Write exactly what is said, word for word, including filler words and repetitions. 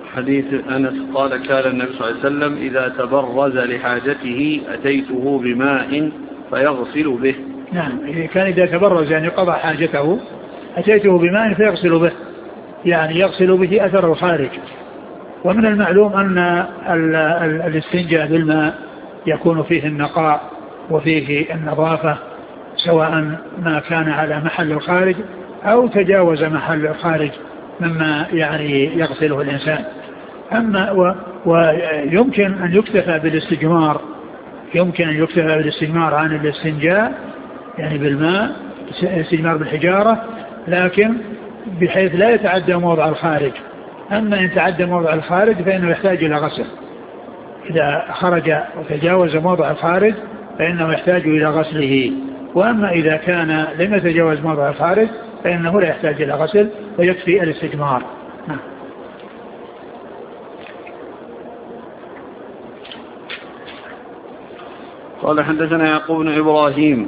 حديث أنس قال كان النبي صلى الله عليه وسلم إذا تبرز لحاجته أتيته بماء فيغسل به. نعم كان إذا تبرز يعني قضى حاجته أتيته بماء فيغسل به يعني يغسل به أثر الخارج. ومن المعلوم أن الاستنجاء بالماء يكون فيه النقاء وفيه النظافة سواء ما كان على محل الخارج أو تجاوز محل الخارج مما يعني يغسله الإنسان. أما و ويمكن أن يكتفى بالاستجمار يمكن أن يكتفى بالاستجمار عن الاستنجاء يعني بالماء استجمار بالحجارة لكن بحيث لا يتعدى موضع الخارج. أما إن تعدى موضع الخارج فإنه يحتاج إلى غسل. إذا خرج وتجاوز موضع الخارج فإنه يحتاج إلى غسله. وأما إذا كان لم يتجاوز موضع الخارج فإنه لا يحتاج إلى غسل ويكفي الاستجمار. قال حدثنا يعقوب بن إبراهيم